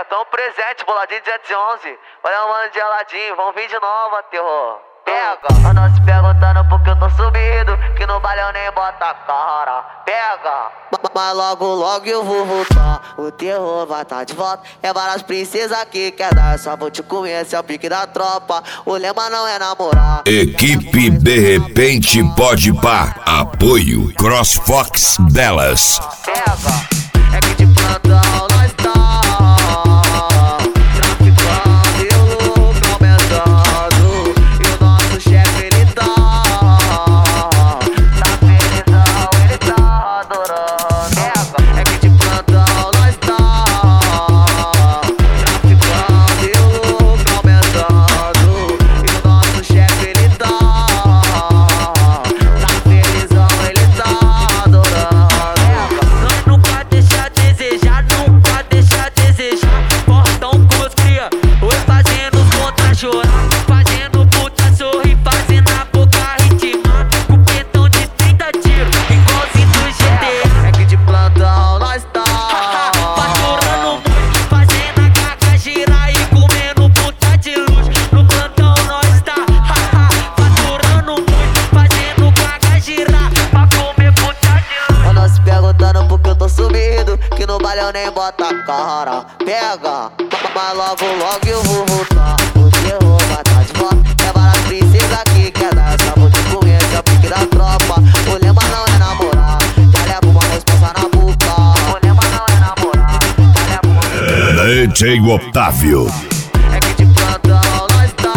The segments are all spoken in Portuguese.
Pega, tão presente, boladinho 211. Olha o mano de geladinho, vamos vir de novo, terror. Pega, anda se perguntando porque eu tô sumido, que no baile eu nem boto a cara. Pega, mas logo eu vou voltar, o terror vai tá de volta. É várias princesas que quer dar, só vou te comer, esse é o pique da tropa. O lema não é namorar. Equipe De Repente Pode Pá. Apoio CrossFox Delas. Pega, é que de plantão nós tá traficando e o lucro aumentando. E o nosso chefe ele tá felizão, ele tá adorando. Pega, é que de plantão nós tá traficando e o lucro aumentando. E o nosso chefe ele tá felizão, ele tá adorando. Nós nunca deixa a desejar, nunca deixa a desejar. Portão com os cria, oi fazendo os contra chorar. Fazendo puta sorrir, fazendo a boca ritmar. Com pentão de 30 tiros, igualzinho do GT. É que de plantão nós tá Faturando muito, fazendo a caca girar e comendo puta de luz. No plantão nós tá faturando muito, fazendo caca girar pra comer puta de luz. anda se perguntando porque eu tô sumido, que no baile eu nem boto a cara. Pega, mas logo eu vou voltar, o terror vai tá de volta. É várias princesas que quer dar, só vou te comer, esse é o pique da tropa. O lema não é namorar, já levo uma responsa na boca. O lema não é namorar, já levo uma DJ Otávio. É que de plantão nós tá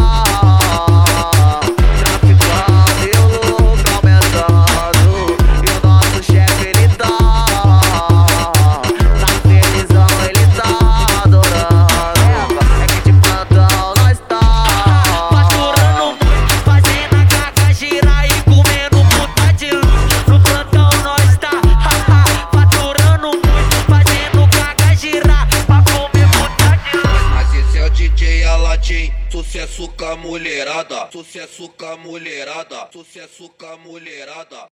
traficando e o lucro aumentando. E o nosso chefe ele tá felizão, ele tá adorando. É que de plantão nós tá Faturando muito, fazendo a caca girar e comendo puta de luz. No plantão nós tá faturando muito, fazendo caca girar pra comer puta de luz. Mas esse é o DJ Aladim, sucesso com a mulherada, sucesso com a mulherada, sucesso com a mulherada.